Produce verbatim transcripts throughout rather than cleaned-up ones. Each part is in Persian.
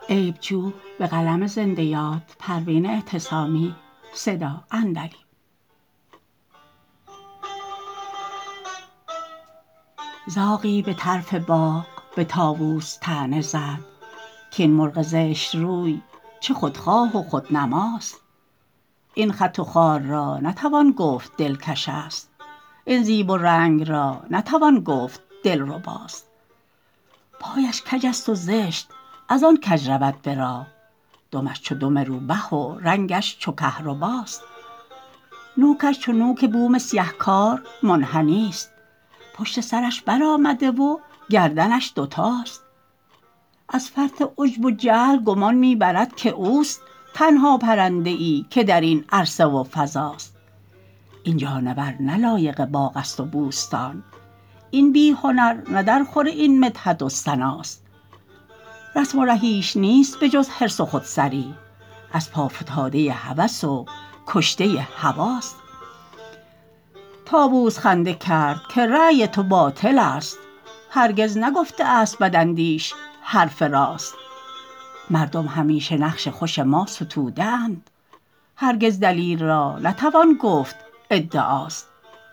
عیبجو به قلم زنده یاد پروین اعتصامی صدا اندری زاغی به طرف باغ به طاووس طعنه زد کاین مرغ زشت روی چه خودخواه و خودنماست این خط و خال را نتوان گفت دلکش است این زیب و رنگ را نتوان گفت دلرباست پایش کج است و زشت از آن کج رود به راه دمش چو دم روبه و رنگش چو کهرباست نوکش چو نوک بوم سیه کار منحنی است پشت سرش برآمده و گردنش دوتاست از فرط عجب و جهل گمان می برد که اوست تنها پرنده ای که در این عرصه و فضاست این جانور نه لایق باغ است و بوستان این بی هنر نه در خور این مدحت و ثناست رسم و رهیش نیست به جز حرص و خودسری از پا فتاده هوس و کشته هواست طاووس خنده کرد که رای تو باطل است هرگز نگفته است بداندیش حرف راست مردم همیشه نقش خوش ما ستوده اند هرگز دلیل را نتوان گفت ادعاست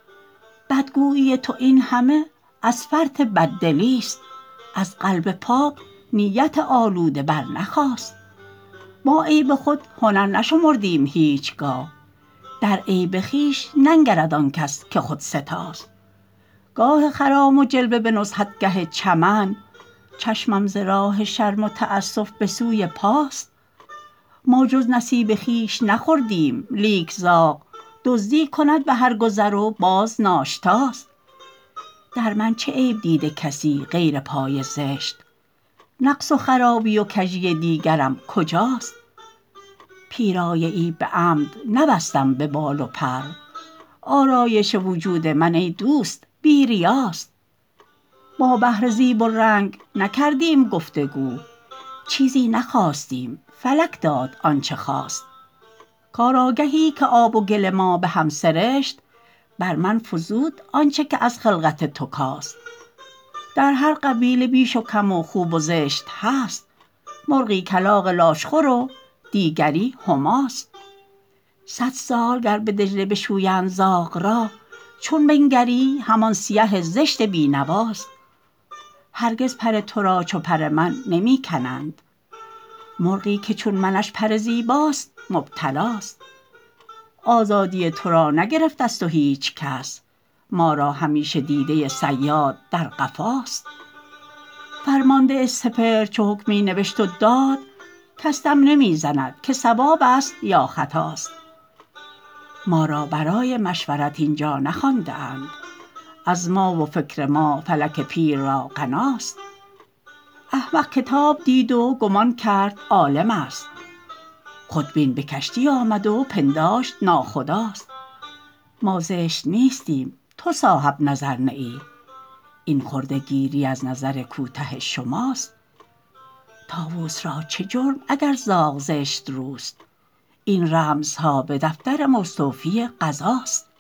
بدگویی تو این همه از فرط بددلی است از قلب پاک نیت آلوده برنخاست ما عیب خود هنر نشمردیم هیچگاه در عیب خویش ننگرد آن کس که خودستاست گاه خرام و جلوه به نزهتگه چمن چشمم ز راه شرم و تأسف به سوی پاست ما جز نصیب خویش نخوردیم لیک زاغ دزدی کند به هر گذر و باز ناشتاست در من چه عیب دیده کسی غیر پای زشت نقص و خرابی و کژی دیگرم کجاست پیرایه ای به عمد نبستم به بال و پر آرایش وجود من ای دوست بی ریاست با بحر زیب و رنگ نکردیم گفتگو چیزی نخواستیم فلک داد آنچه خواست کارآگهی که آب و گل ما به هم سرشت بر من فزود آنچه که از خلقت تو کاست در هر قبیله بیش و کم و خوب و زشت هست مرغی کلاغ لاشخور و دیگری هماست صد سال گر به دجله بشویند زاغ را چون بنگری همان سیه زشت بینواست هرگز پر ترا چو پر من نمی کنند مرغی که چون منش پر زیباست مبتلاست آزادی ترا نگرفته است و هیچکس ما را همیشه دیده صیاد در قفاست فرمانده سپهر چو حکمی نوشت و داد کس دم نمی زند که صواب است یا خطاست ما را برای مشورت اینجا نخوانده اند از ما و فکر ما فلک پیر را غناست احمق کتاب دید و گمان کرد عالم است خودبین به کشتی آمد و پنداشت ناخداست ما زشت نیستیم تو صاحب نظر نه ای این خرده گیری از نظر کوته شماست طاووس را چه جرم اگر زاغ زشت روست این رمزها به دفتر مستوفی قضاست